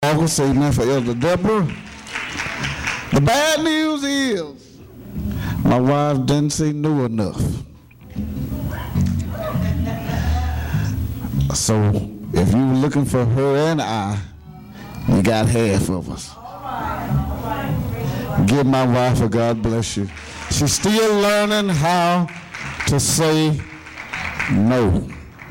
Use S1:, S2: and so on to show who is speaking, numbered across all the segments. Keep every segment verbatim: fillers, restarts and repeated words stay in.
S1: August, amen, for Elder Deborah. The bad news is my wife didn't say no enough. So if you were looking for her and I, you got half of us. Give my wife a God bless you. She's still learning how to say no.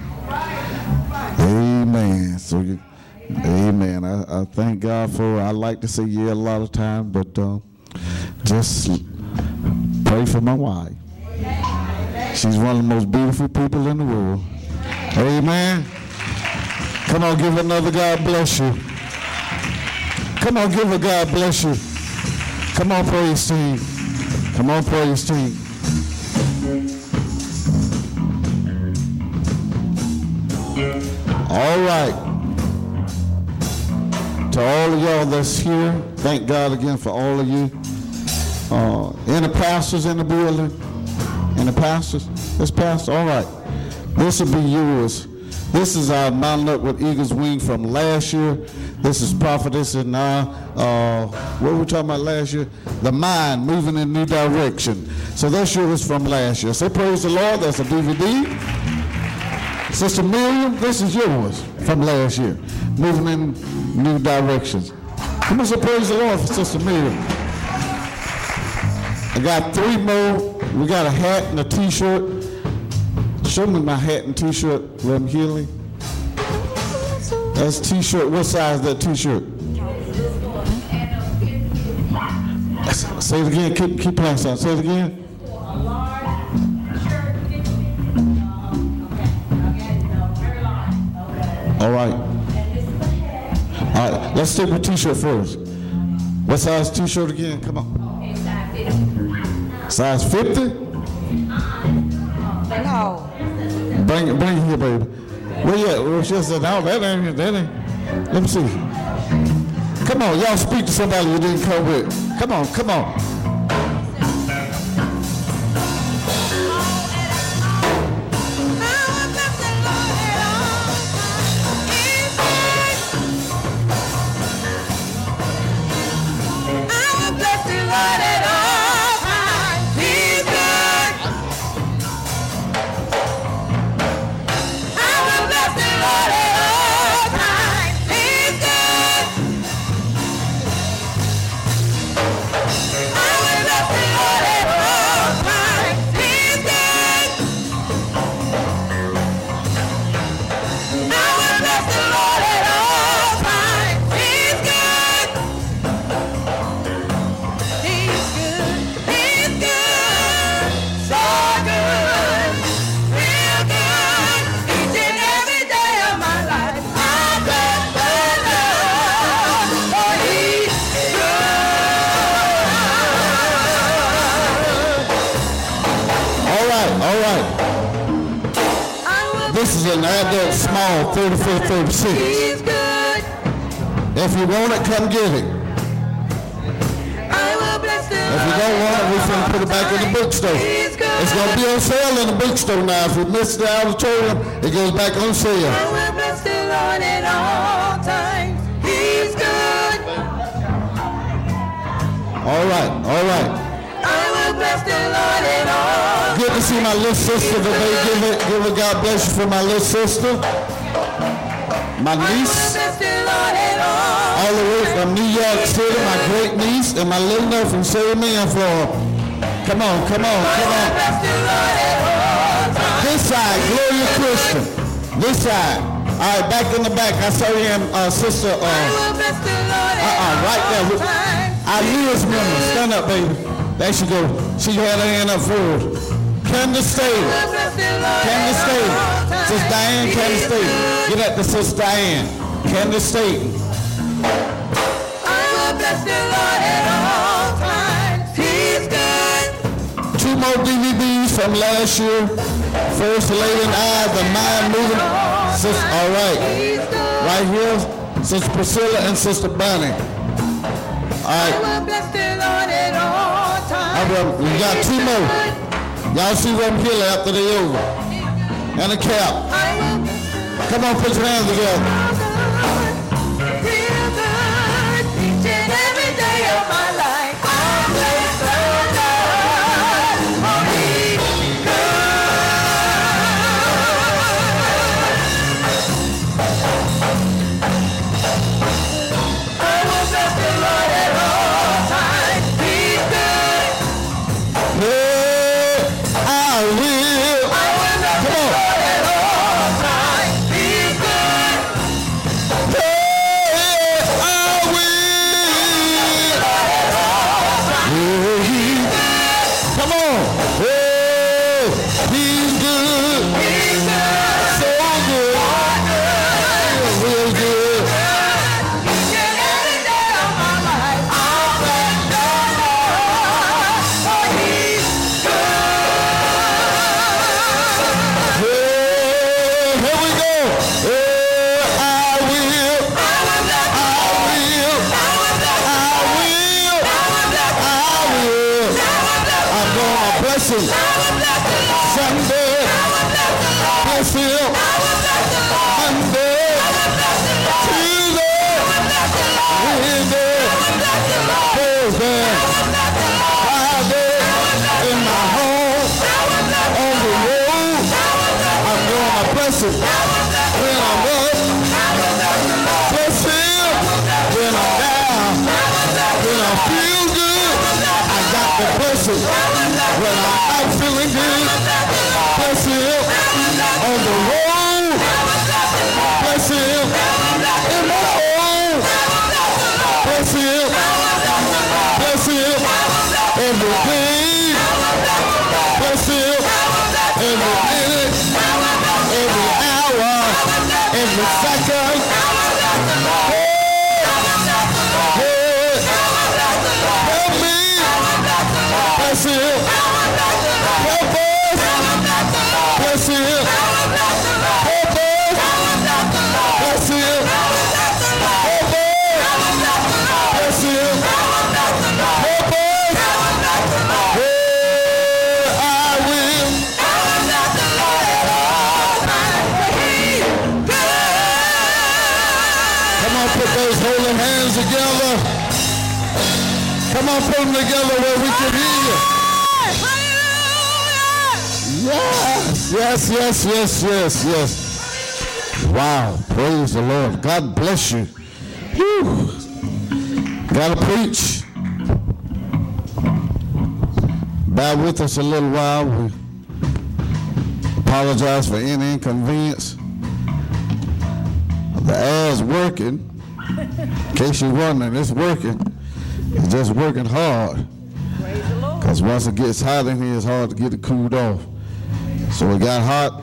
S1: Amen. So you Amen. I, I thank God for her. I like to say yeah a lot of times, but uh, just pray for my wife. She's one of the most beautiful people in the world. Amen. Come on, give another God bless you. Come on, give a God bless you. Come on, praise team. Come on, praise team. All right. To all of y'all that's here, thank God again for all of you. Uh, any pastors in the building? Any pastors? This pastor? All right. This will be yours. This is our Mountain Up with Eagle's Wing from last year. This is Prophetess and now, uh, what were we talking about last year? The mind moving in a new direction. So that's yours from last year. Say praise the Lord. That's a D V D. Sister Miriam, this is yours from last year. Moving in new directions. Come on, say praise the Lord for Sister Miriam. I got three more. We got a hat and a t-shirt. Show me my hat and t-shirt, Reverend Healy. That's t-shirt. What size is that t-shirt? Say it again. Keep, keep passing. Say it again. All right. All right. Let's stick with t-shirt first. What size t-shirt again? Come on. Size fifty?
S2: No.
S1: Bring it, bring it here, baby. Where you at? Well, she said, no, that ain't, that ain't. Let me see. Come on, y'all speak to somebody you didn't come with. Come on, come on. This is an adult small thirty-four thirty-six.
S2: He's good.
S1: If you want it, come get it.
S2: I will bless the
S1: If you don't want it, we're going to put it back in the bookstore. It's going to be on sale in the bookstore now. If you missed the auditorium, it goes back on sale.
S2: I will bless the Lord at all times. He's good.
S1: All right, all right.
S2: I will bless the Lord at all times.
S1: Good to see my little sister today. Give it, give it God bless you for my little sister. My niece. All the way from New York City, my great niece, and my little nephew. Say amen for her. Come on, come on, come on. This side, Gloria Christian. This side. All right, back in the back. I saw you and uh, sister. Uh, uh-uh, right there. Our newest member. Stand up, baby. There she go. She had her hand up forward. Candace Staten. Candace Staten. Sister Diane, Candace Staten. Get at the Sister Diane. Candace Staten.
S2: I will bless the Lord at all times. He's good.
S1: Two more D V Ds from last year. First Lady and I, The Mind Moving. Sister, all right. Right here, Sister Priscilla and Sister Bonnie. All right.
S2: I will bless the Lord at all times.
S1: All right, we got two more. Y'all see what I'm killing after they over. And a cap. Come on, put your hands together. him. Sunday, bless him. Monday, Tuesday, Wednesday, Thursday, Friday, in my home, on the road. I'm gonna bless him when I'm up. Bless him when I'm down. When I feel good, I got to bless him. When I'm not feeling good, bless him on the road. Bless him in my home. Bless him. Bless him every day. Bless him every minute, every hour, every second. Bless him. Help us. Bless him. Help us. Bless him. Help us. Bless him. Help us. Oh, I will. Come on, put those holy hands together. Come on, put them together where we can hear you. Yes, yes, yes, yes, yes, yes. Wow, praise the Lord. God bless you. Whew. Gotta preach. Bear with us a little while. We apologize for any inconvenience. The air's working. In case you're wondering, it's working. It's just working hard. Because once it gets hot in here, it's hard to get it cooled off. So it got hot,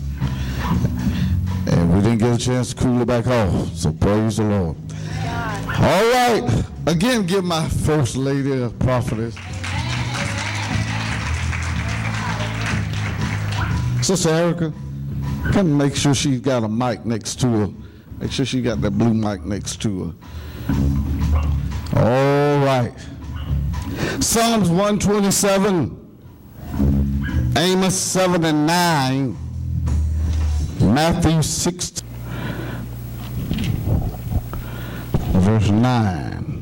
S1: and we didn't get a chance to cool it back off. So praise the Lord. All right. Again, give my first lady a prophetess. Sister Erica, come make sure she's got a mic next to her. Make sure she got that blue mic next to her. All right. Psalms one twenty-seven, Amos seven and nine, Matthew six, verse nine,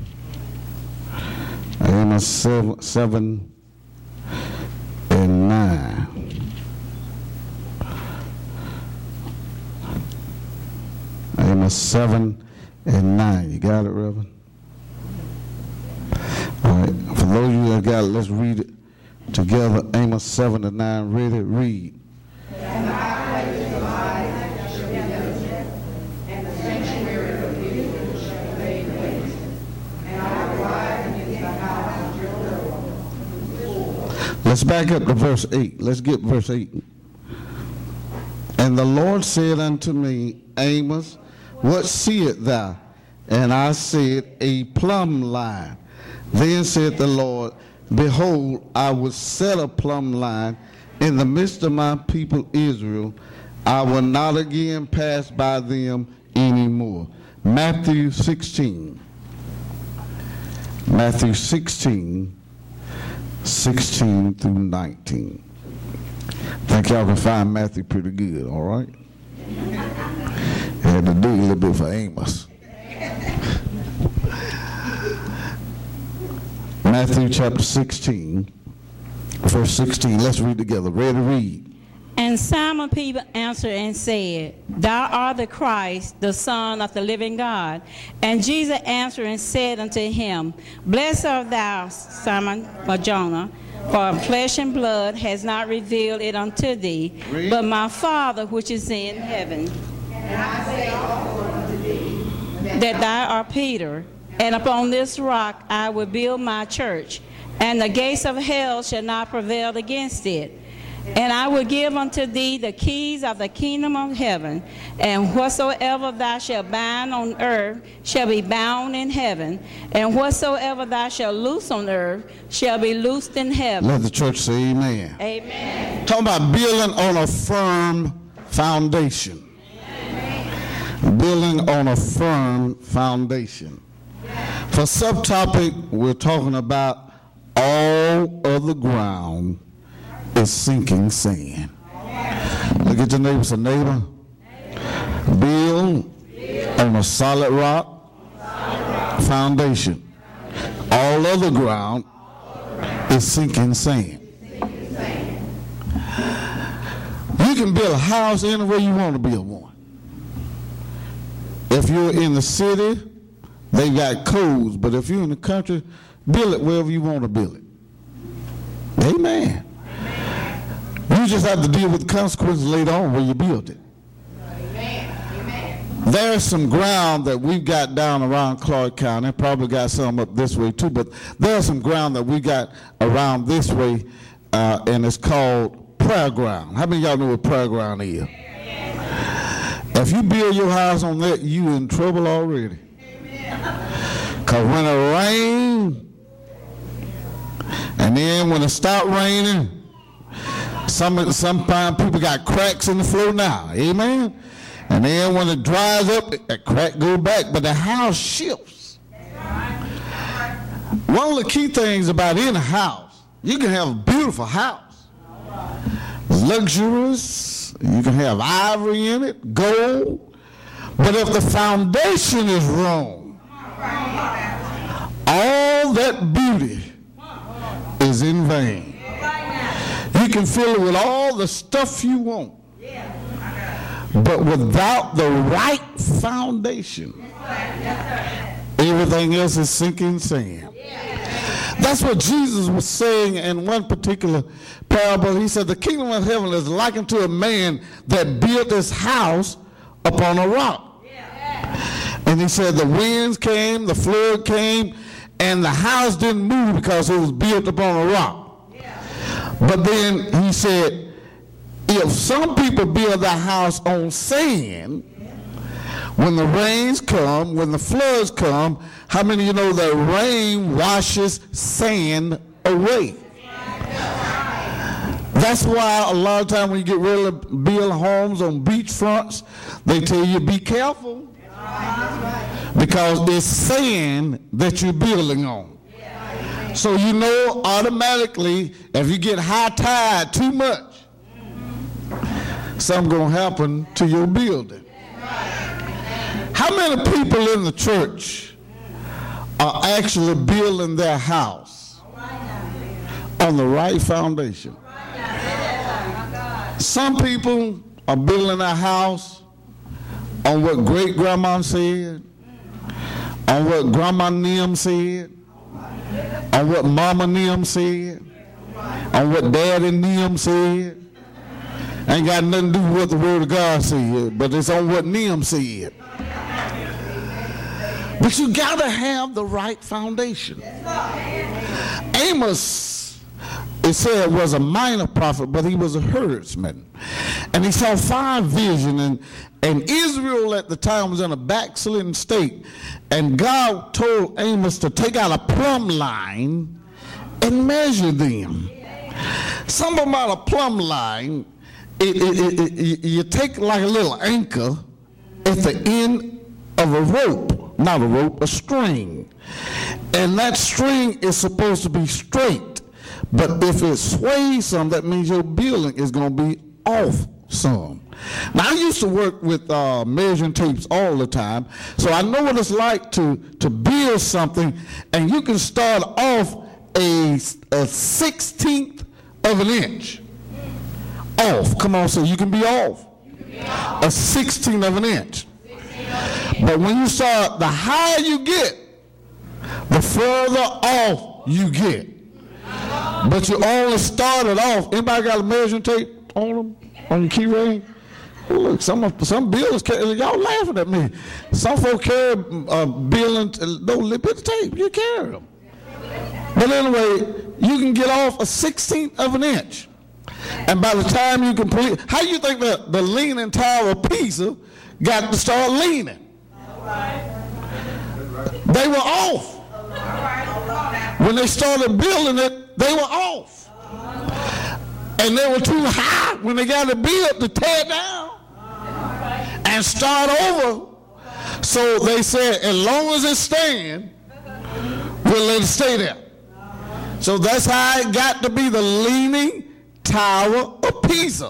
S1: Amos seven, seven and nine, Amos seven and nine. You got it, Reverend? All right, for those of you that got it, let's read it together. Amos seven and nine, ready, read.
S3: And the highways of life shall be desolate, and the sanctuary of Israel shall be laid waste, and I will ride against the house of Jehovah.
S1: Let's back up to verse eight. Let's get verse eight. And the Lord said unto me, Amos, what seest thou? And I said, a plumb line. Then said the Lord, behold, I will set a plumb line in the midst of my people Israel. I will not again pass by them anymore. Matthew sixteen. Matthew sixteen, sixteen through nineteen. I think y'all can find Matthew pretty good, all right? Had to do a little bit for Amos. Matthew chapter sixteen, verse sixteen. Let's read together. Ready to read.
S4: And Simon Peter answered and said, Thou art the Christ, the Son of the living God. And Jesus answered and said unto him, Blessed art thou, Simon Bar-Jonah, for flesh and blood has not revealed it unto thee, read. But my Father which is in heaven.
S3: And I say also unto thee,
S4: that thou art Peter, and upon this rock I will build my church, and the gates of hell shall not prevail against it. And I will give unto thee the keys of the kingdom of heaven, and whatsoever thou shalt bind on earth shall be bound in heaven, and whatsoever thou shalt loose on earth shall be loosed in heaven.
S1: Let the church say amen.
S4: Amen.
S1: Talking about building on a firm foundation. Amen. Building on a firm foundation. For subtopic, we're talking about all of the ground is sinking sand. Look at your neighbor, say, neighbor, build on a solid rock foundation. All other ground is sinking sand. You can build a house anywhere you want to build one. If you're in the city, they got codes, but if you're in the country, build it wherever you want to build it. Amen. You just have to deal with the consequences later on when you build it. There's some ground that we've got down around Clark County, probably got some up this way too, but there's some ground that we got around this way, uh, and it's called prayer ground. How many of y'all know what prayer ground is? If you build your house on that, you in trouble already. Because when it rains, and then when it start raining, some, some people got cracks in the floor now. Amen? And then when it dries up, that crack go back, but the house shifts. One of the key things about any house, you can have a beautiful house, luxurious, you can have ivory in it, gold, but if the foundation is wrong, all that beauty is in vain. You can fill it with all the stuff you want, but without the right foundation, everything else is sinking sand. That's what Jesus was saying in one particular parable. He said, the kingdom of heaven is likened to a man that built his house upon a rock. And he said the winds came, the flood came, and the house didn't move because it was built upon a rock. But then he said, if some people build their house on sand, when the rains come, when the floods come, how many of you know that rain washes sand away? That's why a lot of times when you get ready to build homes on beach fronts, they tell you be careful. Because it's sand that you're building on. So you know automatically if you get high tide too much, something's going to happen to your building. How many people in the church are actually building their house on the right foundation? Some people are building their house on what great grandma said, on what grandma Nim said, on what mama Nim said, on what daddy Nim said. Ain't got nothing to do with what the word of God said, but it's on what Nim said. But you got to have the right foundation. Amos, it said, was a minor prophet, but he was a herdsman. And he saw five visions, and, and Israel at the time was in a backslidden state. And God told Amos to take out a plumb line and measure them. Something about a plumb line, it, it, it, it, you take like a little anchor at the end of a rope, not a rope, a string. And that string is supposed to be straight. But if it sways some, that means your building is going to be off some. Now, I used to work with uh, measuring tapes all the time, so I know what it's like to, to build something, and you can start off a, a sixteenth of an inch off. Come on, so you can be off. A sixteenth of an inch. But when you start, the higher you get, the further off you get. But you only started off. Anybody got a measuring tape on them, on your key ring? Well, look, some some builders, y'all laughing at me. Some folk carry uh, building, no little bit of tape. You carry them. But anyway, you can get off a sixteenth of an inch. And by the time you complete, how do you think the, the Leaning Tower of Pisa got to start leaning? They were off. When they started building it, they were off. And they were too high when they got it built to tear down and start over. So they said, as long as it stands, we'll let it stay there. So that's how it got to be the Leaning Tower of Pisa.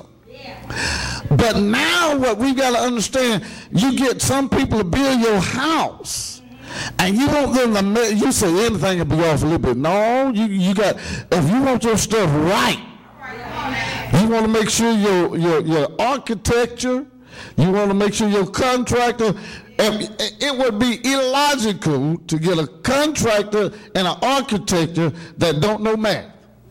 S1: But now what we got to understand, you get some people to build your house, and you want them to make, you say anything will be off a little bit. No, you, you got, if you want your stuff right, you want to make sure your, your, your architecture, you want to make sure your contractor, it would be illogical to get a contractor and an architecture that don't know math.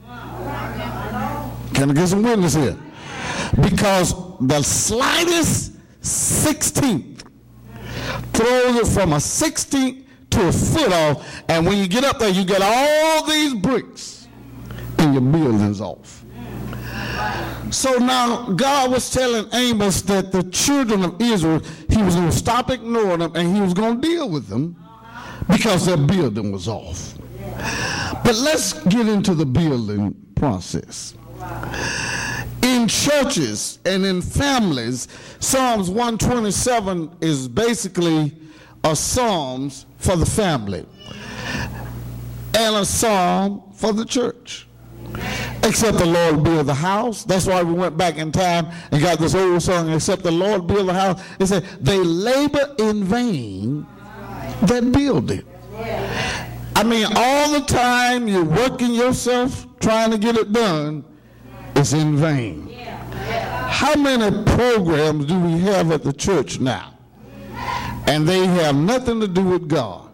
S1: Can I get some witness here? Because the slightest sixteenth throws it from a sixteenth to a foot off, and when you get up there, you get all these bricks and your building's off. So now God was telling Amos that the children of Israel, he was going to stop ignoring them and he was going to deal with them because their building was off. But let's get into the building process. In churches and in families, Psalms one twenty-seven is basically a psalms for the family and a psalm for the church. Except the Lord build the house. That's why we went back in time and got this old song, except the Lord build the house. It said, they labor in vain that build it. I mean, all the time you're working yourself trying to get it done, it's in vain. How many programs do we have at the church now? And they have nothing to do with God.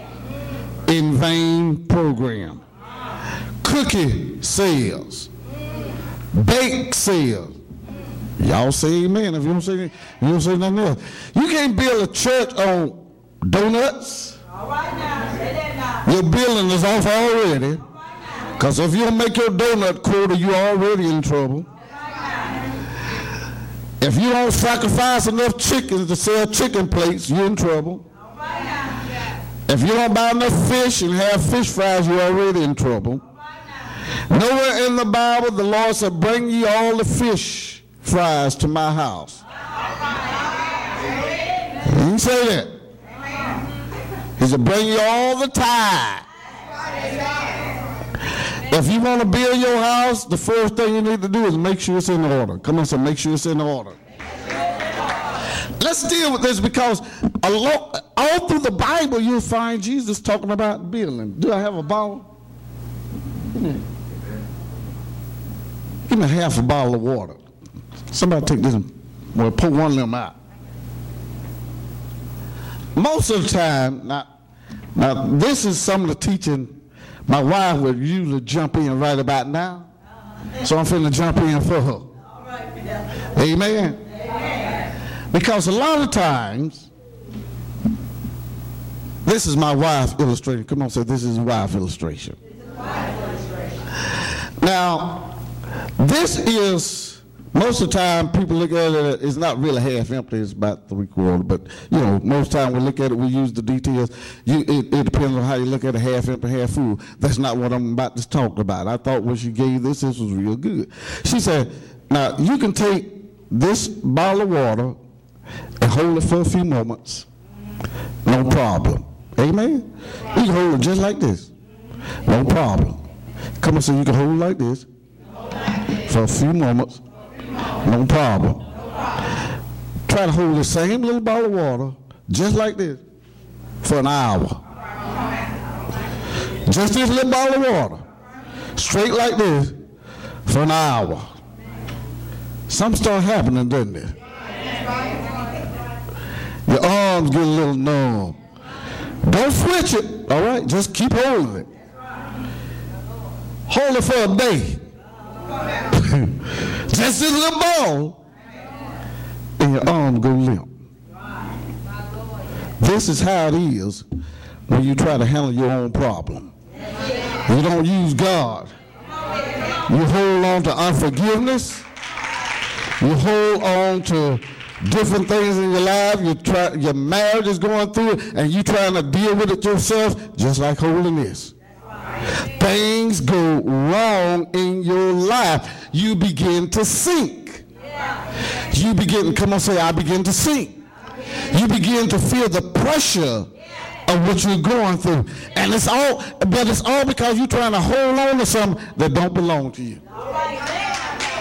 S1: In vain program. Cookie sales, bake sales. Y'all say amen. If you don't say, you don't say nothing else. You can't build a church on donuts. All right now, say that now. Your building is off already. Because if you don't make your donut quota, you're already in trouble. If you don't sacrifice enough chickens to sell chicken plates, you're in trouble. If you don't buy enough fish and have fish fries, you're already in trouble. Nowhere in the Bible the Lord said, bring ye all the fish fries to my house. He didn't say that. He said, bring ye all the tithe. If you want to build your house, the first thing you need to do is make sure it's in order. Come on, so make sure it's in order. Let's deal with this because all through the Bible you'll find Jesus talking about building. Do I have a bottle? Give me, give me half a bottle of water. Somebody take this and well, pour one of them out. Most of the time, now, now this is some of the teaching my wife would usually jump in right about now. So I'm finna jump in for her. Amen. Because a lot of times, this is my wife illustration. Come on, say this is wife illustration. Now, this is, most of the time people look at it, it's not really half empty, it's about three quarters, but you know, most of the time we look at it, we use the details. You, it, it depends on how you look at it, half empty, half full. That's not what I'm about to talk about. I thought when she gave this, this was real good. She said, now you can take this bottle of water and hold it for a few moments, no problem. Amen? You can hold it just like this, no problem. Come on, so you can hold it like this for a few moments, no problem. Try to hold the same little bottle of water just like this for an hour. Just this little bottle of water, straight like this for an hour. Something start happening, doesn't it? Your arms get a little numb. Don't switch it, all right? Just keep holding it. Hold it for a day. Just this little ball, and your arm go limp. This is how it is when you try to handle your own problem. You don't use God. You hold on to unforgiveness. You hold on to different things in your life. You try, your marriage is going through it, and you trying to deal with it yourself, just like holding this. Things go wrong in your life. You begin to sink. You begin, come on, say, I begin to sink. You begin to feel the pressure of what you're going through. And it's all, but it's all because you're trying to hold on to something that don't belong to you.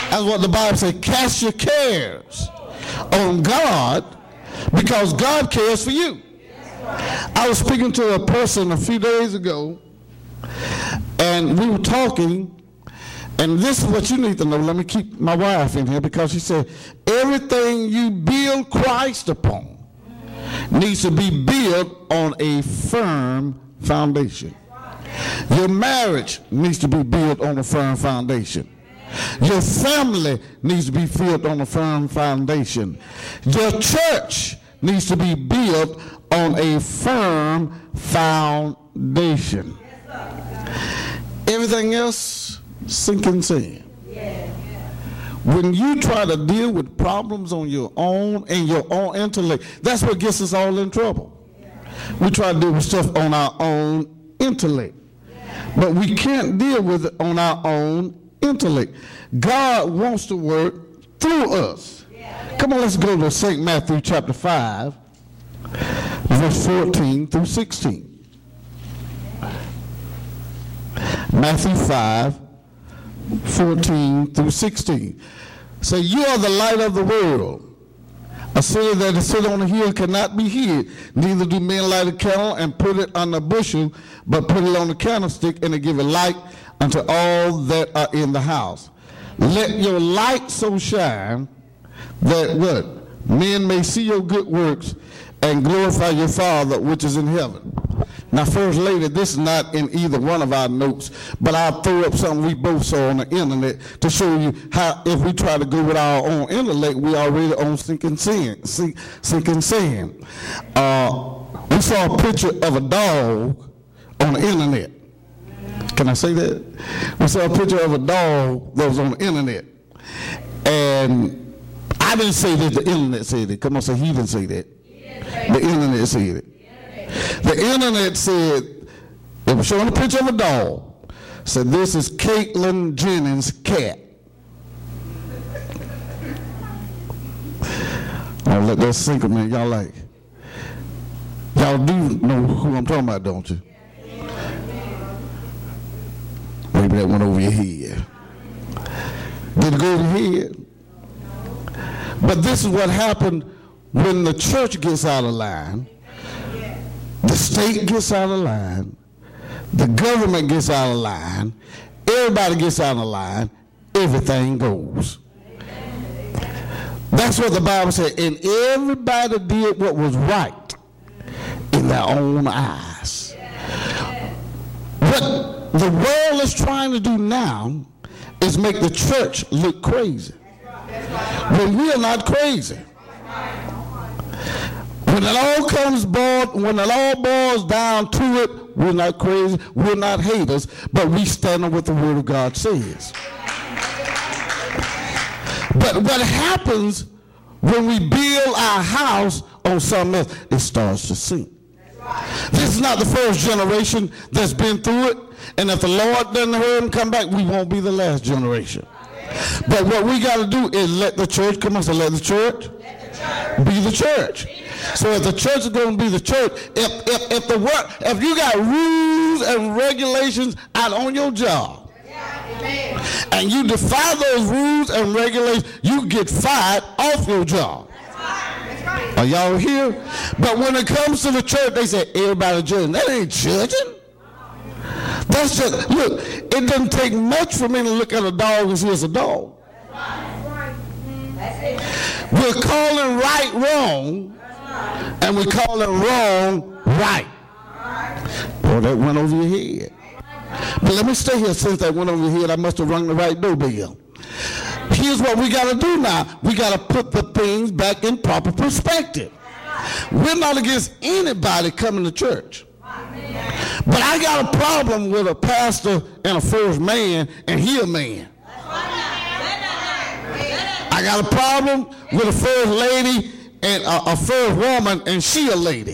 S1: That's what the Bible says. Cast your cares on God because God cares for you. I was speaking to a person a few days ago, and we were talking, and this is what you need to know. Let me keep my wife in here because she said, everything you build Christ upon needs to be built on a firm foundation. Your marriage needs to be built on a firm foundation. Your family needs to be built on a firm foundation. Your church needs to be built on a firm foundation. Everything else, sinking sand. When you try to deal with problems on your own and your own intellect, that's what gets us all in trouble. We try to deal with stuff on our own intellect, but we can't deal with it on our own intellect. God wants to work through us. Come on, let's go to Saint Matthew chapter five, verse fourteen through sixteen. Matthew five, fourteen through sixteen. Say, you are the light of the world. A city that is set on a hill cannot be hid. Neither do men light a candle and put it on a bushel, but put it on a candlestick, and to give it light unto all that are in the house. Let your light so shine that what? Men may see your good works and glorify your Father which is in heaven. Now, First Lady, this is not in either one of our notes, but I'll throw up something we both saw on the internet to show you how if we try to go with our own intellect, we already on sinking sand. Sink, sinking sand. Uh, we saw a picture of a dog on the internet. Can I say that? We saw a picture of a dog that was on the internet. And I didn't say that, the internet said it. Come on, say he didn't say that. The internet said it. The internet said, it was showing a picture of a dog. Said, this is Caitlyn Jennings' cat. I'll let that sink a minute. Y'all like, y'all do know who I'm talking about, don't you? Maybe that went over your head. Did it go over your head? But this is what happened when the church gets out of line. The state gets out of line, the government gets out of line, everybody gets out of line, everything goes. That's what the Bible said, and everybody did what was right in their own eyes. What the world is trying to do now is make the church look crazy, when we are not crazy. When it all comes boiled, when it all boils down to it, we're not crazy, we're not haters, but we stand on what the Word of God says. But what happens when we build our house on something else, it starts to sink. This is not the first generation that's been through it, and if the Lord doesn't hurry and come back, we won't be the last generation. But what we got to do is let the church, come on, so let the church be the church. So if the church is going to be the church, if if if the work, if you got rules and regulations out on your job, and you defy those rules and regulations, you get fired off your job. Are y'all here? But when it comes to the church, they say everybody judging. That ain't judging. That's just, look, it doesn't take much for me to look at a dog and see it's a dog. We're calling right wrong, and we're calling wrong right. Boy, that went over your head. But let me stay here. Since that went over your head, I must have rung the right doorbell. Here's what we got to do now. We got to put the things back in proper perspective. We're not against anybody coming to church. But I got a problem with a pastor and a first man, and he a man. I got a problem with a first lady and a, a first woman, and she a lady.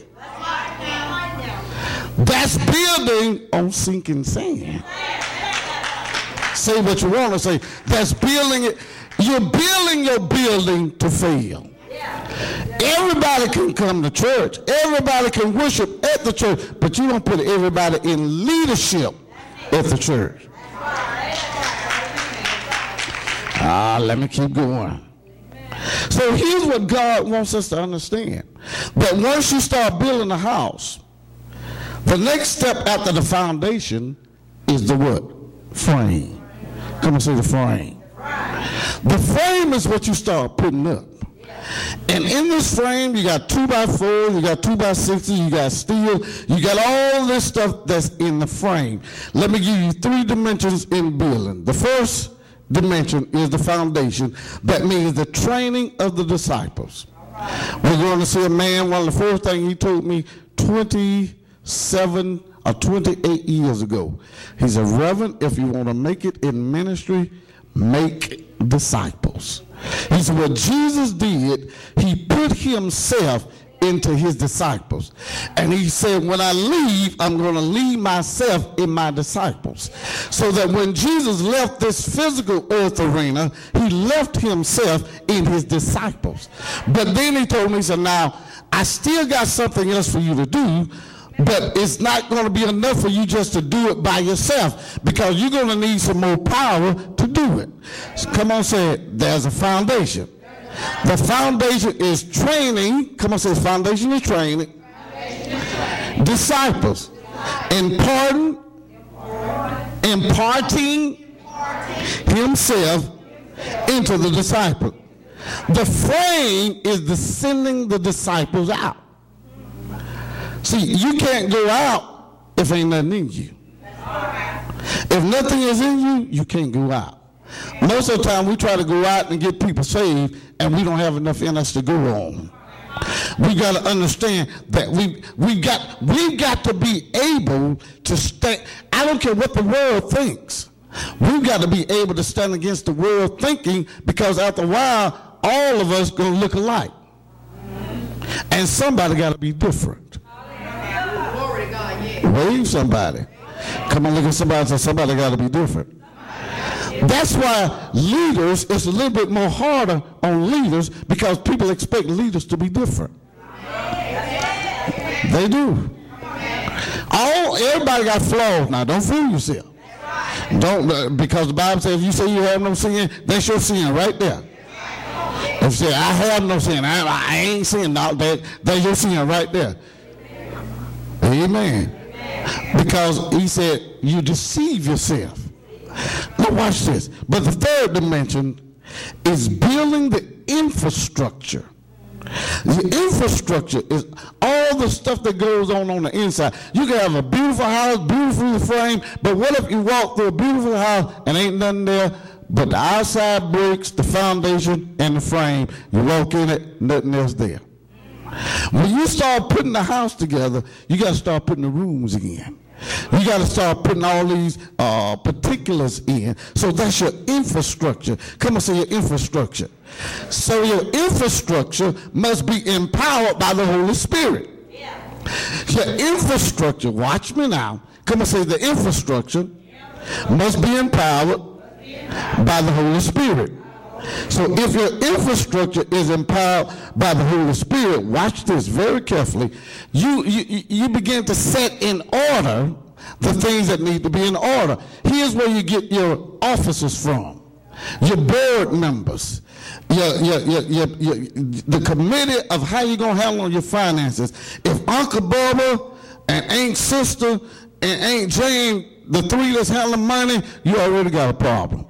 S1: That's building on sinking sand. Say what you want to say. That's building it. You're building your building to fail. Everybody can come to church. Everybody can worship at the church, but you don't put everybody in leadership at the church. Ah, let me keep going. So here's what God wants us to understand. That once you start building a house, the next step after the foundation is the what? Frame. Come and say the frame. The frame is what you start putting up. And in this frame, you got two by four, you got two by sixes, you got steel, you got all this stuff that's in the frame. Let me give you three dimensions in building. The first dimension is the foundation. That means the training of the disciples. We're going to see a man, one of the first things he told me twenty-seven or twenty-eight years ago. He said, Reverend, if you want to make it in ministry, make disciples. He said, what Jesus did, he put himself into his disciples. And he said, when I leave, I'm going to leave myself in my disciples. So that when Jesus left this physical earth arena, he left himself in his disciples. But then he told me, he said, now, I still got something else for you to do, but it's not going to be enough for you just to do it by yourself, because you're going to need some more power to do it. So come on, say it. There's a foundation. The foundation is training. Come on, say foundation is training. Disciples. Imparting, imparting himself into the disciple. The frame is the sending the disciples out. See, you can't go out if ain't nothing in you. If nothing is in you, you can't go out. Most of the time we try to go out and get people saved, and we don't have enough in us to go on. We got to understand that we we got we got to be able to stand. I don't care what the world thinks. We've got to be able to stand against the world thinking, because after a while, all of us gonna look alike, and somebody got to be different. Wave somebody. Come on, look at somebody and say, somebody got to be different. That's why leaders, it's a little bit more harder on leaders, because people expect leaders to be different. They do. All everybody got flaws now. Don't fool yourself. Don't uh, because the Bible says if you say you have no sin, that's your sin right there. If you say I have no sin, I, I ain't sin, no, that that's your sin right there. Amen. Because he said you deceive yourself. Now watch this. But the third dimension is building the infrastructure. The infrastructure is all the stuff that goes on on the inside. You can have a beautiful house, beautifully framed, but what if you walk through a beautiful house and ain't nothing there but the outside bricks, the foundation, and the frame? You walk in it, nothing else there. When you start putting the house together, you got to start putting the rooms in. You got to start putting all these uh, particulars in. So that's your infrastructure. Come on, say your infrastructure. So your infrastructure must be empowered by the Holy Spirit. Yeah. Your infrastructure, watch me now. Come on, say the infrastructure must be empowered by the Holy Spirit. So if your infrastructure is empowered by the Holy Spirit, watch this very carefully, you, you, you begin to set in order the things that need to be in order. Here's where you get your officers from, your board members, your, your, your, your, your, the committee of how you're going to handle your finances. If Uncle Bubba and Aunt Sister and Aunt Jane, the three that's handling money, you already got a problem.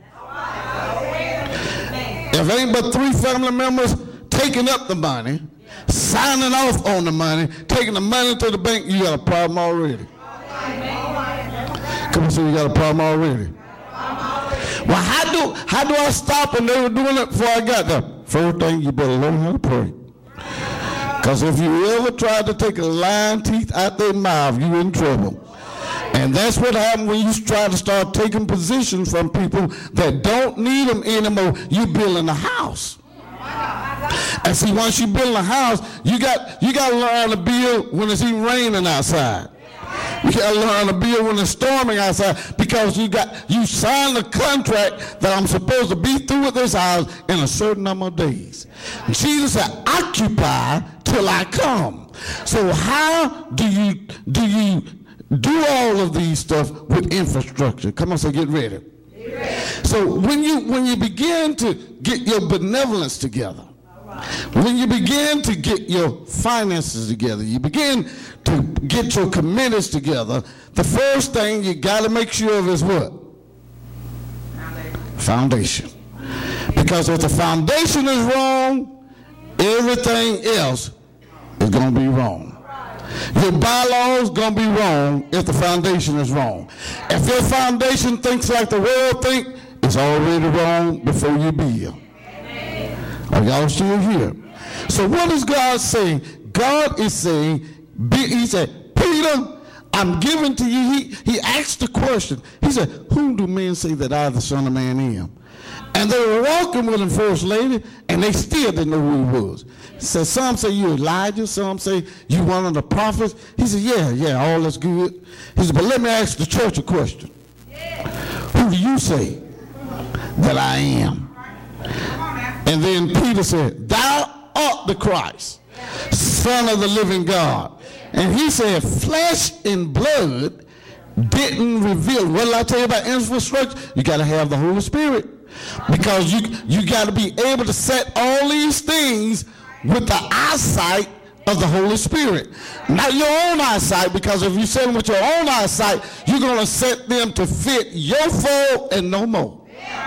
S1: If ain't but three family members taking up the money, signing off on the money, taking the money to the bank, you got a problem already. Come on, so you got a problem already. Well, how do how do I stop when they were doing it before I got there? First thing, you better learn how to pray. Because if you ever tried to take a lion teeth out their mouth, you in trouble. And that's what happens when you try to start taking positions from people that don't need them anymore. You building a house. And see, once you build a house, you got you got to learn to build when it's even raining outside. You got to learn to build when it's storming outside, because you got you signed a contract that I'm supposed to be through with this house in a certain number of days. Jesus said, "Occupy till I come." So how do you do you do all of these stuff with infrastructure? Come on, say, get ready. Get ready. So So when you when you begin to get your benevolence together, when you begin to get your finances together, you begin to get your committees together, the first thing you got to make sure of is what? Foundation. Because if the foundation is wrong, everything else is going to be wrong. Your bylaws going to be wrong if the foundation is wrong. If your foundation thinks like the world thinks, it's already wrong before you build. Are y'all still here? So what is God saying? God is saying, he said, Peter, I'm giving to you. He, he asked the question. He said, whom do men say that I, the Son of Man, am? And they were walking with him, First Lady, and they still didn't know who he was. He said, some say you Elijah, some say you one of the prophets. He said, yeah, yeah, all that's good. He said, but let me ask the church a question. Who do you say that I am? And then Peter said, thou art the Christ, Son of the living God. And he said, flesh and blood didn't reveal. What did I tell you about infrastructure? You got to have the Holy Spirit. Because you, you got to be able to set all these things with the eyesight of the Holy Spirit. Not your own eyesight, because if you set them with your own eyesight, you're going to set them to fit your fold and no more.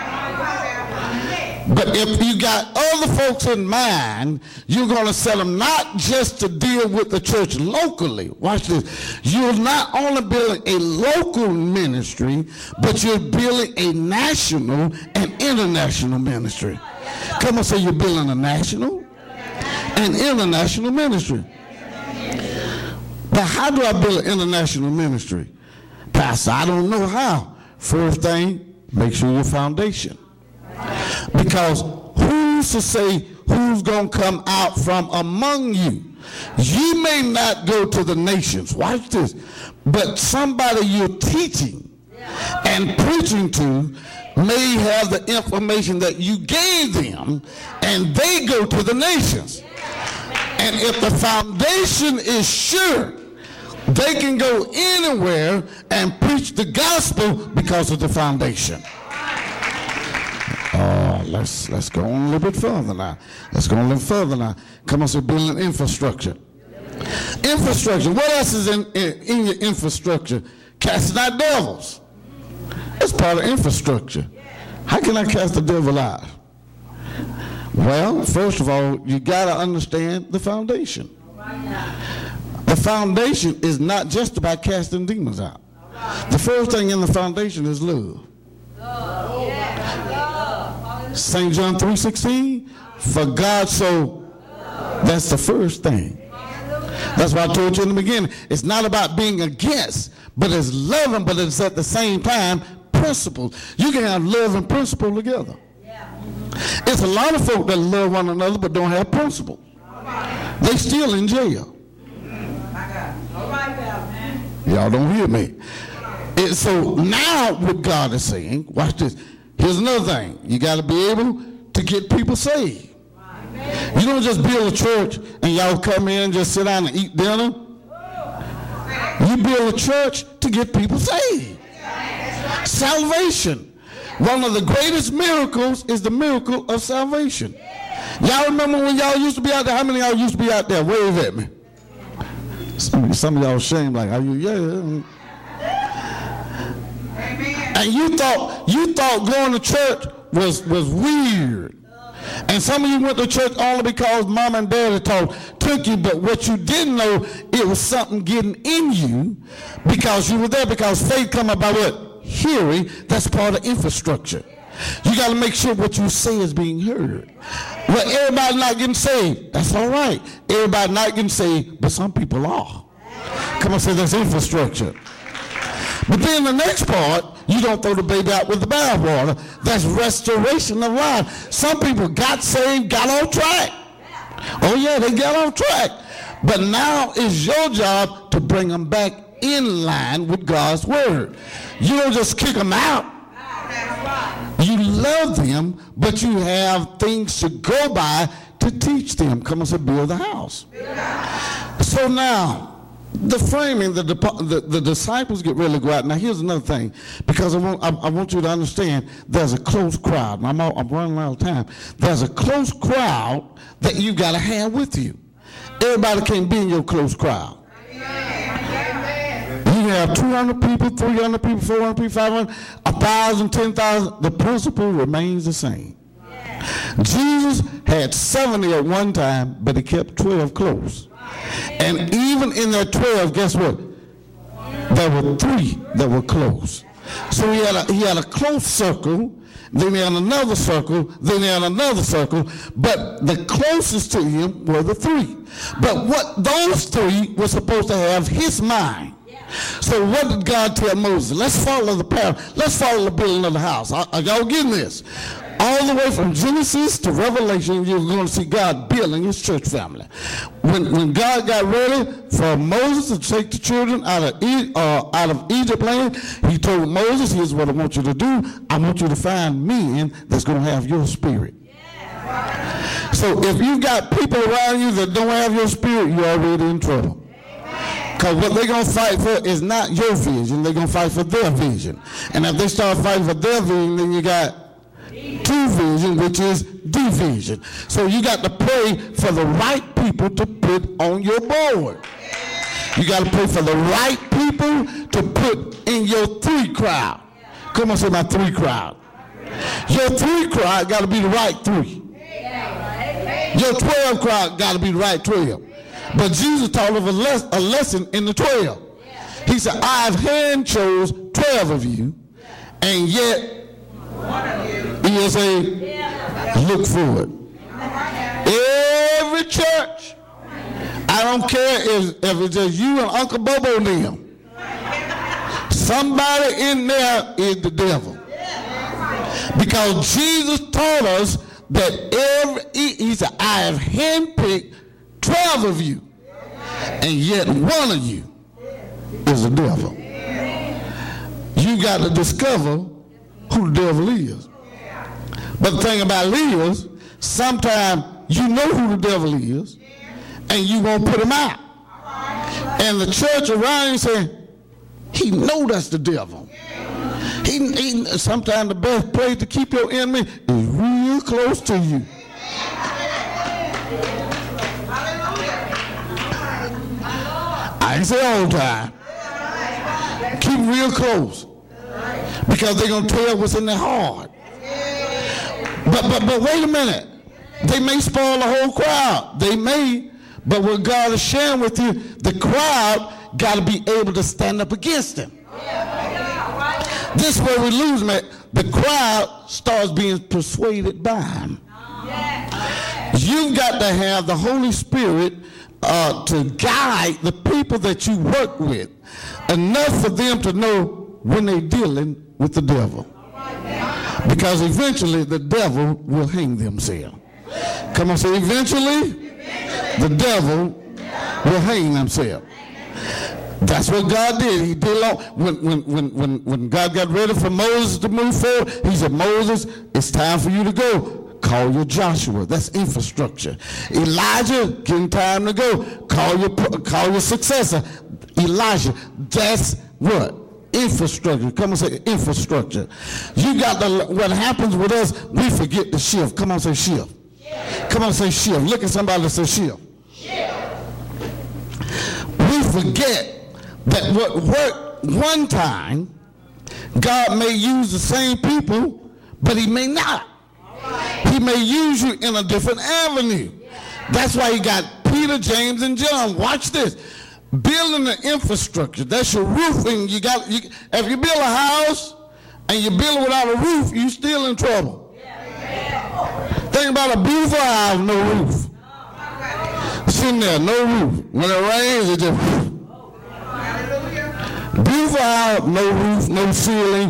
S1: But if you got other folks in mind, you're going to set them not just to deal with the church locally. Watch this. You're not only building a local ministry, but you're building a national and international ministry. Come on, say you're building a national and international ministry. But how do I build an international ministry? Pastor, I don't know how. First thing, make sure your foundation. Because who's to say who's going to come out from among you? You may not go to the nations. Watch this. But somebody you're teaching and preaching to may have the information that you gave them, and they go to the nations. And if the foundation is sure, they can go anywhere and preach the gospel because of the foundation. Oh, let's let's go on a little bit further now. Let's go on a little further now. Come on, say building infrastructure. Infrastructure. What else is in, in, in your infrastructure? Casting out devils. That's part of infrastructure. How can I cast the devil out? Well, first of all, you got to understand the foundation. The foundation is not just about casting demons out. The first thing in the foundation is love. Saint John three sixteen, for God so, that's the first thing. That's why I told you in the beginning, it's not about being against, but it's loving, but it's at the same time principles. You can have love and principle together. It's a lot of folk that love one another but don't have principle. They still in jail. Y'all don't hear me. And so now what God is saying, watch this. Here's another thing. You got to be able to get people saved. You don't just build a church and y'all come in and just sit down and eat dinner. You build a church to get people saved. Salvation. One of the greatest miracles is the miracle of salvation. Y'all remember when y'all used to be out there? How many of y'all used to be out there? Wave at me. Some, some of y'all ashamed like, are you? Yeah. And you thought you thought going to church was, was weird. And some of you went to church only because mom and dad told, took you, but what you didn't know, it was something getting in you because you were there, because faith come about what? Hearing. That's part of infrastructure. You got to make sure what you say is being heard. Well, everybody not getting saved. That's all right. Everybody not getting saved, but some people are. Come on, say that's infrastructure. But then the next part, you don't throw the baby out with the bathwater. That's restoration of life. Some people got saved, got off track. Oh yeah, they got off track. But now it's your job to bring them back in line with God's word. You don't just kick them out. You love them, but you have things to go by to teach them. Come on, say build the house. So now, the framing, the, the the disciples get ready to go out. Now here's another thing, because I want I, I want you to understand there's a close crowd. I'm all, I'm running out of time. There's a close crowd that you got to have with you. Everybody can't be in your close crowd. You can have two hundred people, three hundred people, four hundred people, five hundred, one thousand, ten thousand. The principle remains the same. Jesus had seventy at one time, but he kept twelve close. And even in that twelve, guess what? There were three that were close. So he had a, he had a close circle, then he had another circle, then he had another circle, but the closest to him were the three. But what those three were supposed to have his mind. So what did God tell Moses? Let's follow the parable. Let's follow the building of the house. Are, are y'all getting this? All the way from Genesis to Revelation, you're going to see God building his church family. When when God got ready for Moses to take the children out of e- uh, out of Egypt land, he told Moses, here's what I want you to do. I want you to find men that's going to have your spirit. Yeah. So if you got people around you that don't have your spirit, you're already in trouble. Because what they're going to fight for is not your vision. They're going to fight for their vision. And if they start fighting for their vision, then you got two vision, which is division. So you got to pray for the right people to put on your board. You got to pray for the right people to put in your three crowd. Come on, say my three crowd. Your three crowd got to be the right three. Your twelve crowd got to be the right twelve. But Jesus taught us a, les- a lesson in the twelve. He said, I've hand chose twelve of you, and yet he'll say, look for it. Every church, I don't care if, if it's just you and Uncle Bobo and them, somebody in there is the devil. Because Jesus taught us that every, he, he said, I have handpicked twelve of you, and yet one of you is the devil. You got to discover who the devil is. But the thing about it is, sometimes you know who the devil is, and you won't put him out. And the church around you say, he know that's the devil. He, he, sometimes the best place to keep your enemy is real close to you. I ain't say all the time. Keep real close. Because they're going to tell what's in their heart. But, but, but wait a minute. They may spoil the whole crowd. They may. But what God is sharing with you, the crowd got to be able to stand up against them. This is where we lose, man. The crowd starts being persuaded by him. You've got to have the Holy Spirit uh, to guide the people that you work with, enough for them to know when they're dealing with the devil. Because eventually the devil will hang themselves. Come on, say eventually the devil will hang themselves. That's what God did. He did all, when, when, when, when, when God got ready for Moses to move forward, he said, Moses, it's time for you to go. Call your Joshua. That's infrastructure. Elijah, getting time to go. Call your, call your successor. Elijah. That's what? Infrastructure. Come on, say infrastructure. You got the, what happens with us, we forget to shift. Come on, say shift. Yeah. Come on, say shift. Look at somebody that says shift. Shift. We forget that what worked one time, God may use the same people, but he may not. He may use you in a different avenue. That's why he got Peter, James, and John. Watch this. Building the infrastructure. That's your roofing. You got. You, if you build a house and you build it without a roof, you're still in trouble. Think about a beautiful house, no roof. Sitting there, no roof. When it rains, it just. Beautiful house, no roof, no ceiling.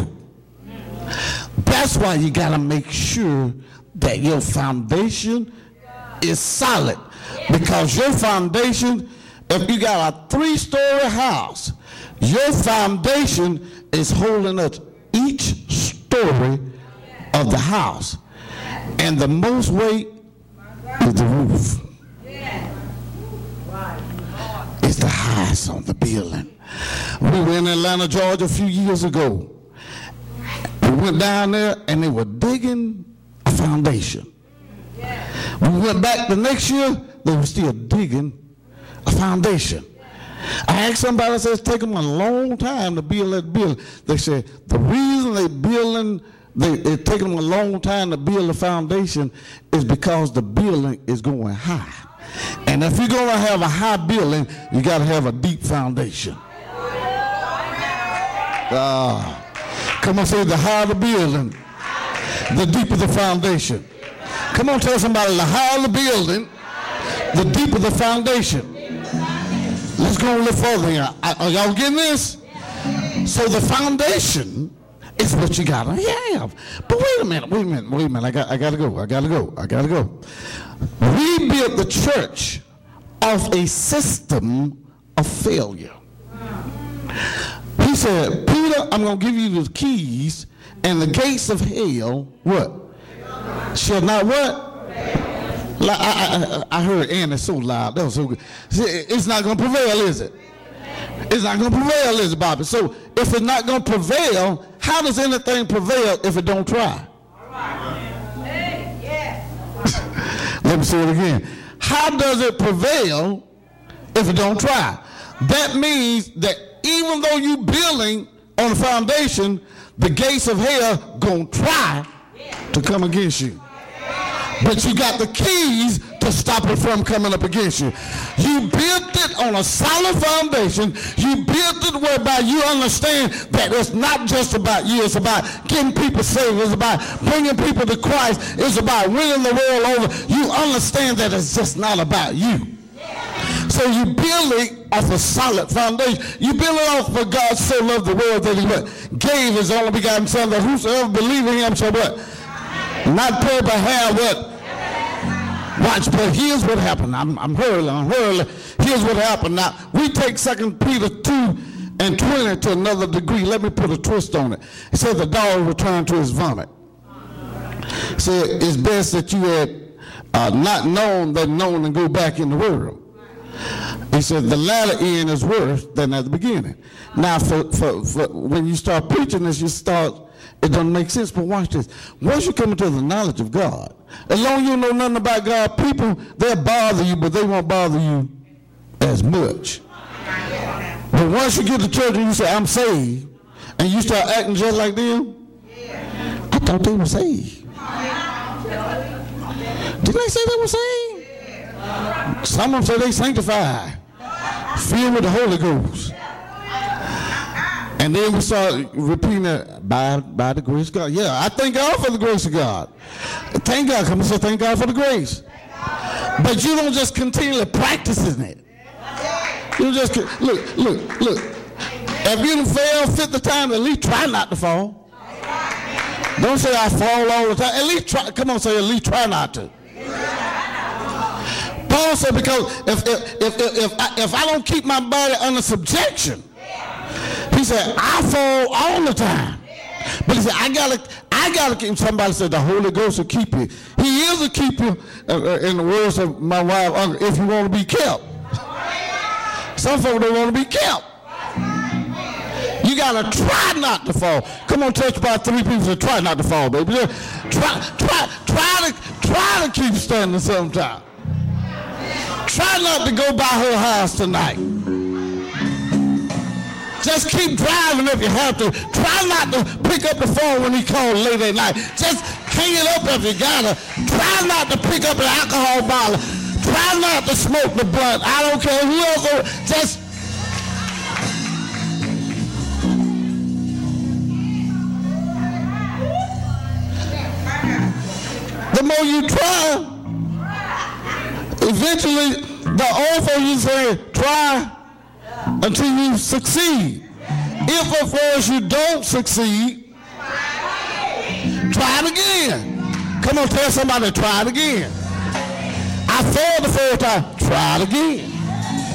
S1: That's why you got to make sure that your foundation is solid. Because your foundation, if you got a three-story house, your foundation is holding up each story of the house. And the most weight is the roof. is the highest on the building. We were in Atlanta, Georgia a few years ago. We went down there and they were digging a foundation. We went back the next year, they were still digging a foundation. I asked somebody, I said, it's taken them a long time to build that building. They said, the reason they building, they, it's taking them a long time to build a foundation is because the building is going high. And if you're going to have a high building, you got to have a deep foundation. Uh, come on, say the higher the building, the deeper the foundation. Come on, tell somebody, the higher the building, the deeper the foundation. Let's go a little further here. Are y'all getting this? So the foundation is what you gotta have. But wait a minute, wait a minute, wait a minute. I got, I gotta go. I gotta go. I gotta go. We built the church off a system of failure. He said, Peter, I'm gonna give you the keys, and the gates of hell, what? Shall not what? I, I, I heard Andy so loud. That was so good. It's not going to prevail, is it? It's not going to prevail, is it, Bobby? So if it's not going to prevail, how does anything prevail if it don't try? Let me say it again. How does it prevail if it don't try? That means that even though you building on a foundation, the gates of hell going to try to come against you. But you got the keys to stop it from coming up against you. You built it on a solid foundation. You built it whereby you understand that it's not just about you. It's about getting people saved. It's about bringing people to Christ. It's about winning the world over. You understand that it's just not about you. So you build it off a solid foundation. You build it off of God so loved the world that he what? Gave his only begotten son, that whosoever believe in him shall what? Not pay but have what? Watch, but here's what happened. I'm, I'm hurling, I'm hurling. Here's what happened. Now, we take Second Peter two and twenty to another degree. Let me put a twist on it. It said the dog returned to his vomit. It said it's best that you had uh, not known than known and go back in the world. He said the latter end is worse than at the beginning. Now, for, for, for when you start preaching this, you start, it doesn't make sense, but watch this. Once you come into the knowledge of God, as long as you know nothing about God, people, they'll bother you, but they won't bother you as much. But once you get to church and you say, I'm saved, and you start acting just like them, I thought they were saved. Didn't they say they were saved? Some of them say they sanctified, filled with the Holy Ghost. And then we start repeating it, by, by the grace of God. Yeah, I thank God for the grace of God. Thank God. Come and say thank God for the grace. But you don't just continually practicing it. You just, look, look, look. If you don't fail fifty times, at least try not to fall. Don't say I fall all the time. At least try, come on, say at least try not to. Paul said, because if, if, if, if, if, I, if I don't keep my body under subjection, he said, I fall all the time. But he said, I gotta, I gotta keep. Somebody said the Holy Ghost will keep you. He is a keeper, uh, in the words of my wife, if you want to be kept. Some folks don't want to be kept. You gotta try not to fall. Come on, touch about three people and try not to fall, baby. Try, try, try to, try to keep standing sometime. Try not to go by her house tonight. Just keep driving if you have to. Try not to pick up the phone when he calls late at night. Just hang it up if you gotta. Try not to pick up an alcohol bottle. Try not to smoke the blunt. I don't care who else. Just the more you try, eventually the old folks you say try until you succeed. If of course you don't succeed, try it again. Come on, tell somebody, try it again. I failed the first time, try it again.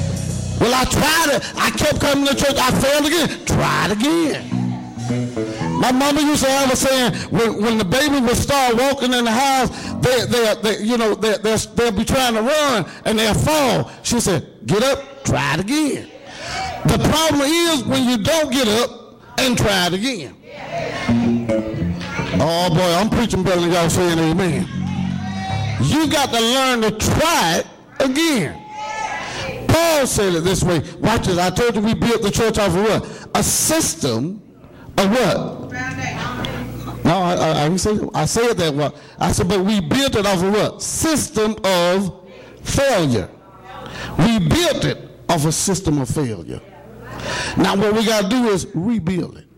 S1: Well, I tried it. I kept coming to church, I failed again. Try it again. My mama used to have a saying, when, when the baby would start walking in the house, they, they, they, you know, they, they, they'll be trying to run and they'll fall. She said, get up, try it again. The problem is when you don't get up and try it again. Oh boy, I'm preaching better than y'all saying amen. You got to learn to try it again. Paul said it this way. Watch this. I told you we built the church off of what? A system of what? No, I, I, I, say, I say it that way. I said, but we built it off of what? System of failure. We built it off a system of failure. Now what we got to do is rebuild it.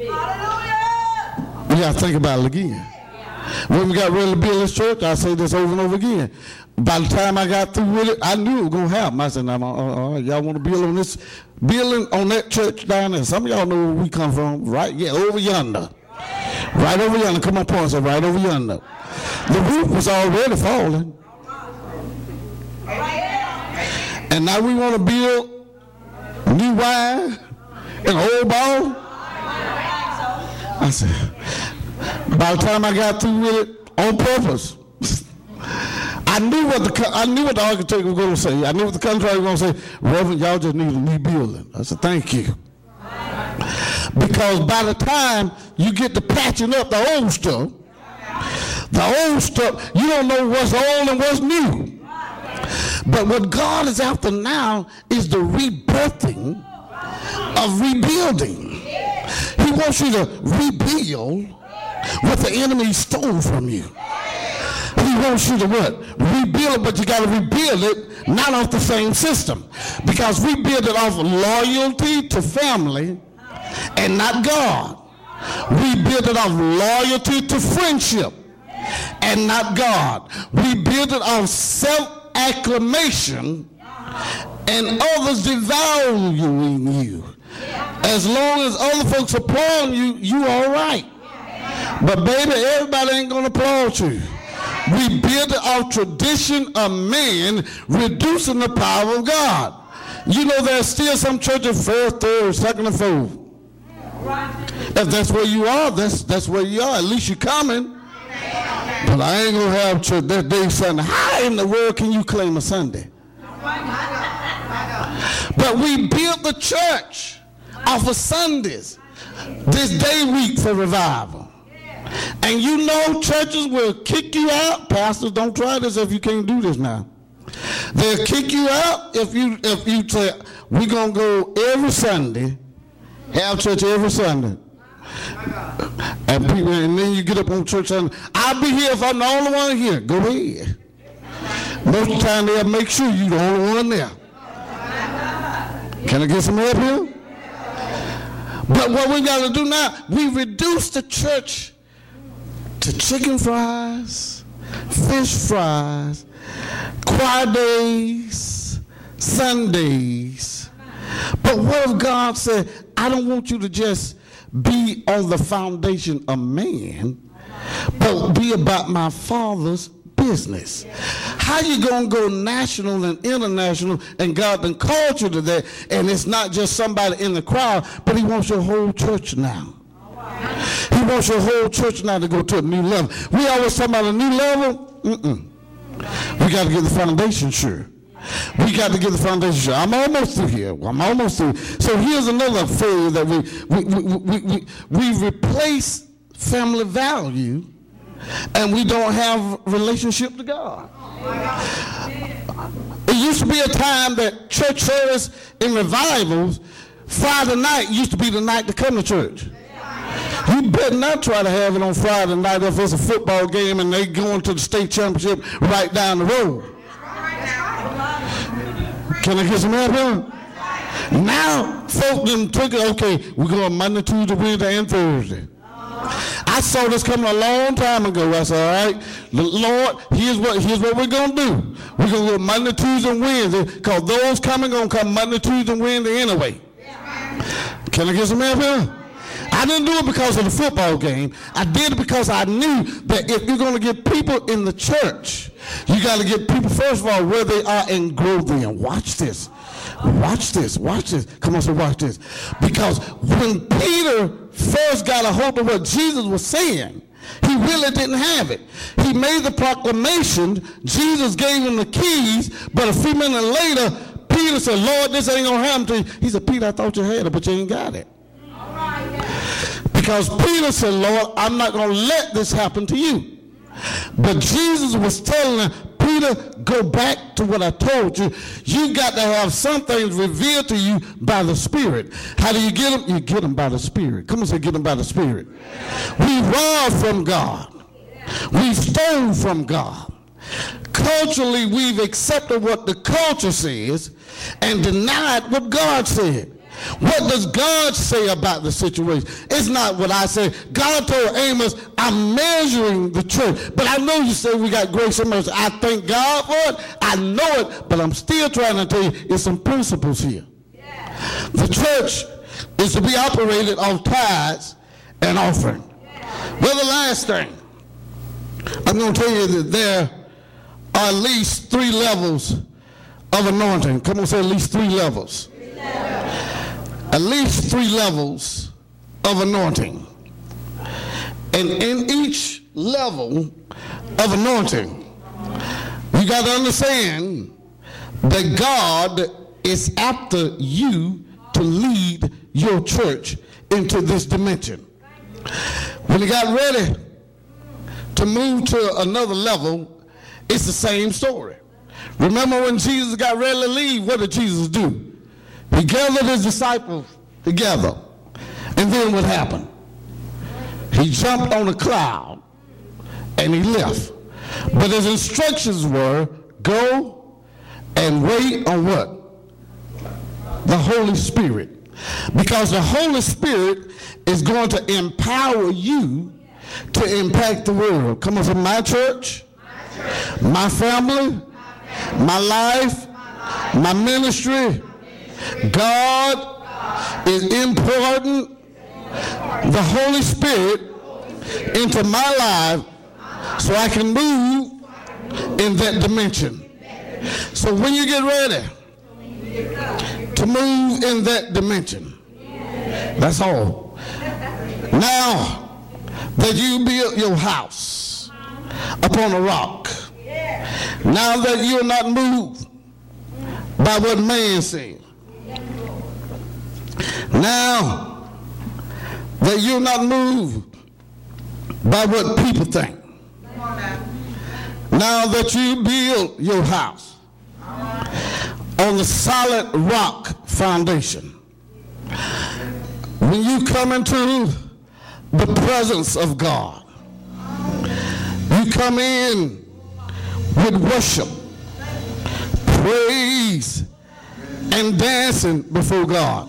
S1: We got to think about it again. When we got ready to build this church, I say this over and over again. By the time I got through with it, I knew it was going to happen. I said, now, uh, uh, y'all want to build on this building on that church down there? Some of y'all know where we come from, right? Yeah, over yonder. Right over yonder. Come on, point, say right over yonder. The roof was already falling. And now we want to build new wine and old ball. I said, by the time I got through with it, on purpose, I knew what the I knew what the architect was going to say. I knew what the contractor was going to say. Reverend, y'all just need a rebuilding. I said, thank you. Because by the time you get to patching up the old stuff, the old stuff, you don't know what's old and what's new. But what God is after now is the rebirthing of rebuilding. He wants you to rebuild what the enemy stole from you. He wants you to what? Rebuild it, but you got to rebuild it not off the same system. Because we build it off of loyalty to family and not God. We build it off loyalty to friendship and not God. We build it off self-acclamation and others devaluing you. As long as other folks applaud you, you all right. But baby, everybody ain't going to applaud you. We build it off tradition of man, reducing the power of God. You know there's still some churches first, third, second, and fourth. If that's where you are, that's that's where you are. At least you're coming. But I ain't going to have church that day Sunday. How in the world can you claim a Sunday? But we built the church off of Sundays, this day week for revival. And you know churches will kick you out. Pastors, don't try this if you can't do this now. They'll kick you out if you if you say, we're going to go every Sunday, have church every Sunday. And people, and then you get up on church Sunday. I'll be here if I'm the only one here. Go ahead. Most of the time they'll make sure you're the only one there. Can I get some help here? But what we got to do now, we reduce the church to chicken fries, fish fries, choir days, Sundays. But what if God said, I don't want you to just be on the foundation of man, but be about my Father's business? How you gonna go national and international, and God done called you to that, and it's not just somebody in the crowd, but he wants your whole church now. He wants your whole church now to go to a new level. We always talk about a new level. Mm-mm. We got to get the foundation sure. We got to get the foundation sure. I'm almost through here. I'm almost through. So here's another failure that we we we we, we, we replace family value, and we don't have relationship to God. It used to be a time that church service in revivals, Friday night used to be the night to come to church. You better not try to have it on Friday night if it's a football game and they going to the state championship right down the road. Can I get some help here? Now, folk them took it, okay, we're going Monday, Tuesday, Wednesday, and Thursday. I saw this coming a long time ago. I said, all right, Lord, here's what here's what we're going to do. We're going to go Monday, Tuesday, and Wednesday, because those coming going to come Monday, Tuesday, and Wednesday anyway. Can I get some help here? I didn't do it because of the football game. I did it because I knew that if you're going to get people in the church, you got to get people, first of all, where they are and grow them. Watch this. Watch this. Watch this. Come on, so watch this. Because when Peter first got a hold of what Jesus was saying, he really didn't have it. He made the proclamation. Jesus gave him the keys, but a few minutes later, Peter said, Lord, this ain't going to happen to you. He said, Peter, I thought you had it, but you ain't got it.
S2: All right, yeah.
S1: Because Peter said, Lord, I'm not going to let this happen to you. But Jesus was telling him, Peter, go back to what I told you. You got to have some things revealed to you by the Spirit. How do you get them? You get them by the Spirit. Come on, say, get them by the Spirit. We rob from God. We stole from God. Culturally, we've accepted what the culture says and denied what God said. What does God say about the situation? It's not what I say. God told Amos, I'm measuring the church. But I know you say we got grace and mercy. I thank God for it. I know it. But I'm still trying to tell you, there's some principles here. Yeah. The church is to be operated on tithes and offering. Yeah. Well, the last thing, I'm going to tell you that there are at least three levels of anointing. Come on, say at least three levels. Three levels. At least three levels of anointing. And in each level of anointing, you got to understand that God is after you to lead your church into this dimension. When he got ready to move to another level, it's the same story. Remember when Jesus got ready to leave, what did Jesus do? He gathered his disciples together. And then what happened? He jumped on a cloud and he left. But his instructions were, go and wait on what? The Holy Spirit. Because the Holy Spirit is going to empower you to impact the world. Come on, from my church, my family, my life, my ministry. God is importing the Holy Spirit into my life so I can move in that dimension. So when you get ready to move in that dimension, that's all. Now that you build your house upon a rock, now that you're not moved by what man says, now that you're not moved by what people think, now that you build your house on the solid rock foundation, when you come into the presence of God, you come in with worship, praise, and dancing before God.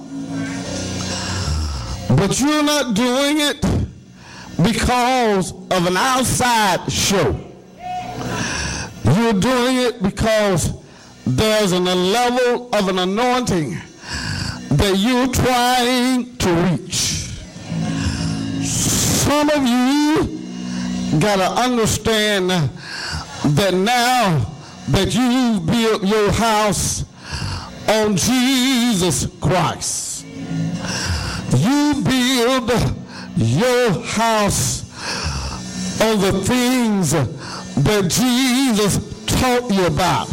S1: But you're not doing it because of an outside show. You're doing it because there's an, a level of an anointing that you're trying to reach. Some of you got to understand that now that you built your house on Jesus Christ, you build your house on the things that Jesus taught you about.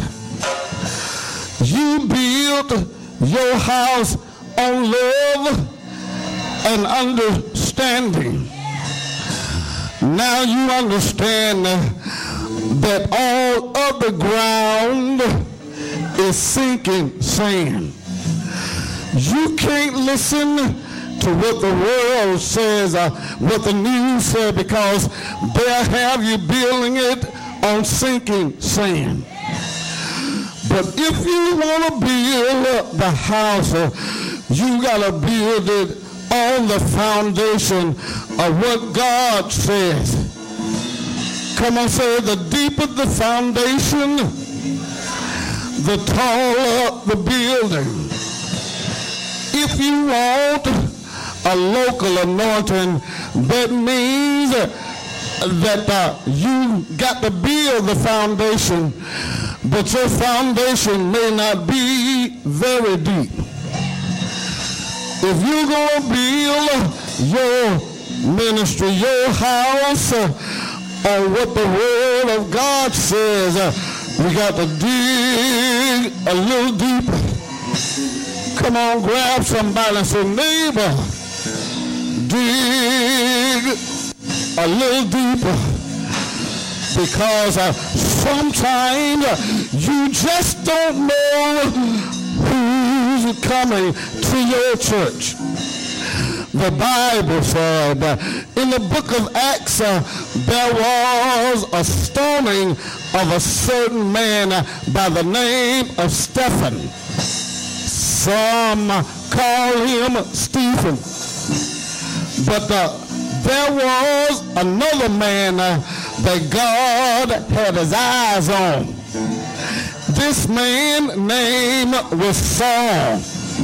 S1: You build your house on love and understanding. Now you understand that all of the ground is sinking sand. You can't listen to what the world says, uh, what the news says, because they'll have you building it on sinking sand. But if you want to build up the house, uh, you got to build it on the foundation of what God says. Come on, say, the deeper the foundation, the taller the building. If you want a local anointing. That means that uh, you got to build the foundation, but your foundation may not be very deep. If you're going to build your ministry, your house, uh, on what the Word of God says, uh, we got to dig a little deeper. Come on, grab somebody and say, neighbor, dig a little deeper. Because uh, sometimes uh, you just don't know who's coming to your church. The Bible said uh, in the book of Acts uh, there was a stoning of a certain man uh, by the name of Stephen. Some call him Stephen. But uh, there was another man uh, that God had his eyes on. This man name was Saul.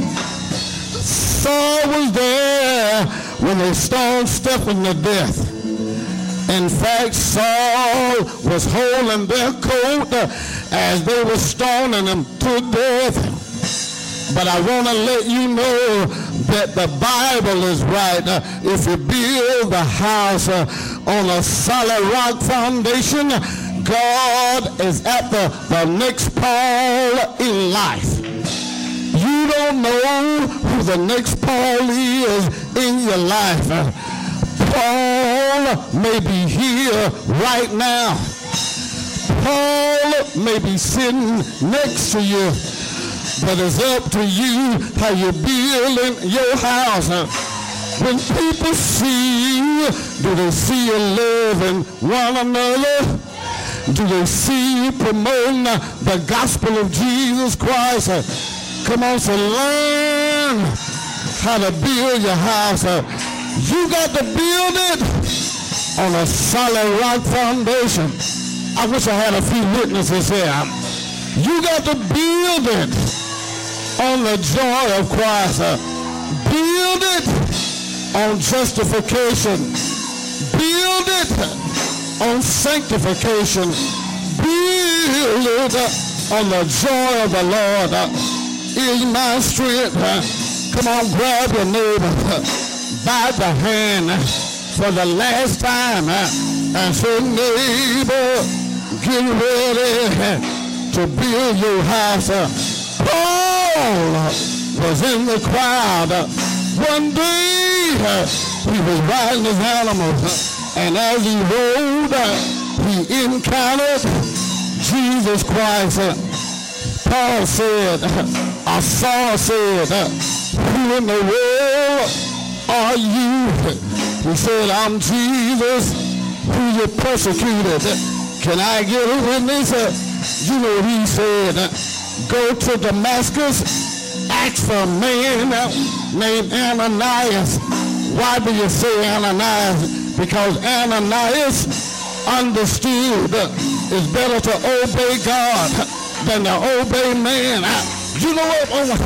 S1: Saul was there when they stoned Stephen to death. In fact, Saul was holding their coat uh, as they were stoning him to death. But I want to let you know that the Bible is right. Uh, if you build the house uh, on a solid rock foundation, God is at the, the next Paul in life. You don't know who the next Paul is in your life. Uh, Paul may be here right now. Paul may be sitting next to you. But it's up to you how you're building your house. When people see you, do they see you loving one another? Do they see you promoting the gospel of Jesus Christ? Come on, so learn how to build your house. You got to build it on a solid rock foundation. I wish I had a few witnesses here. You got to build it on the joy of Christ. Uh, build it on justification. Build it on sanctification. Build it uh, on the joy of the Lord. Uh, is my strength. Uh, come on, grab your neighbor uh, by the hand uh, for the last time uh, and say, neighbor, get ready uh, to build your house. Uh, Paul was in the crowd. One day he was riding his animal, and as he rode, he encountered Jesus Christ. Paul said, or Saul said, who in the world are you? He said, I'm Jesus, who you persecuted. Can I get a witness? You know what he said. Go to Damascus, ask for a man named Ananias. Why do you say Ananias? Because Ananias understood it's better to obey God than to obey man. You know what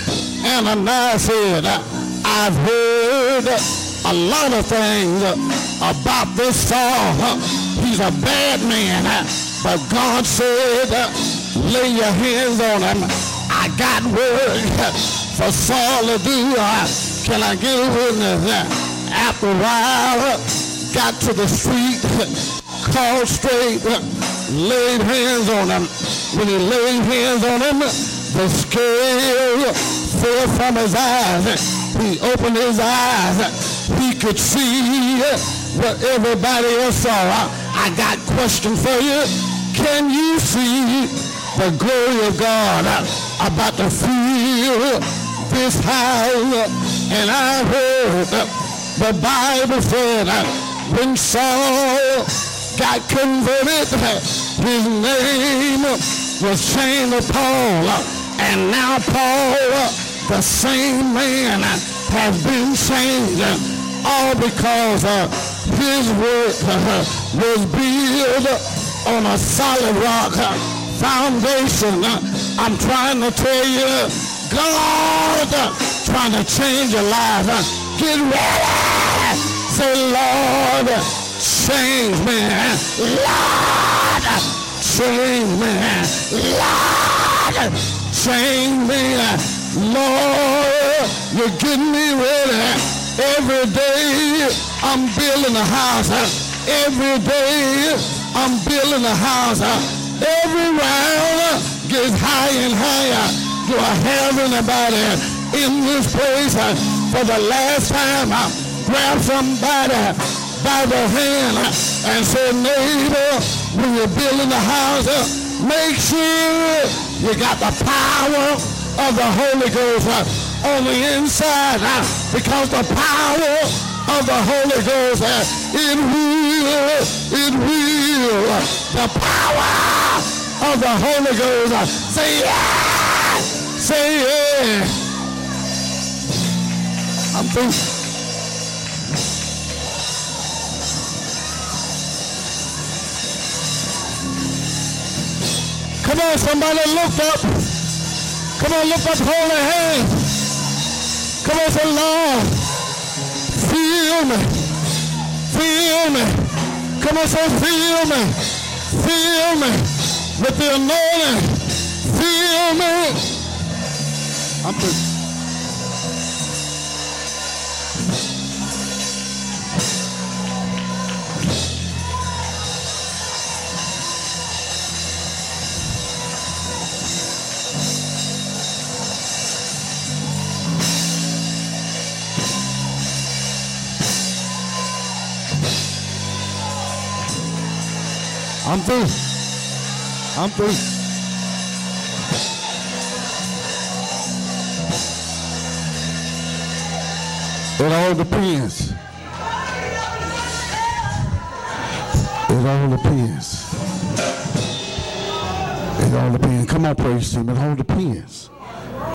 S1: Ananias said? I've heard a lot of things about this Saul. He's a bad man, but God said, lay your hands on him. I got word for Saul to do. Can I get a witness? After a while, got to the street, called straight, laid hands on him. When he laid hands on him, the scale fell from his eyes. He opened his eyes. He could see what everybody else saw. I got a question for you. Can you see the glory of God about to fill this house? And I heard the Bible said when Saul got converted, his name was changed to Paul. And now Paul, the same man, has been changed. All because his work was built on a solid rock foundation. I'm trying to tell you, God trying to change your life. Get ready. Say, Lord, change me. Lord, change me. Lord, change me. Lord, you're getting me ready. Every day I'm building a house. Every day I'm building a house. Every round gets higher and higher. Do I have anybody in this place for the last time? Grab somebody by the hand and say, neighbor, when you're building a house, make sure you got the power of the Holy Ghost on the inside, because the power of the Holy Ghost, it will, it will, the power of the Holy Ghost. Say yeah, say yeah. I'm through. Come on, somebody look up. Come on, look up, hold your hands. Come on, say, Lord, feel me, feel me. Come on, say, feel me, feel me with the anointing. Feel me. I'm through. I'm through. I'm through. It all depends. It all depends. It all depends. Come on, praise team. It all depends.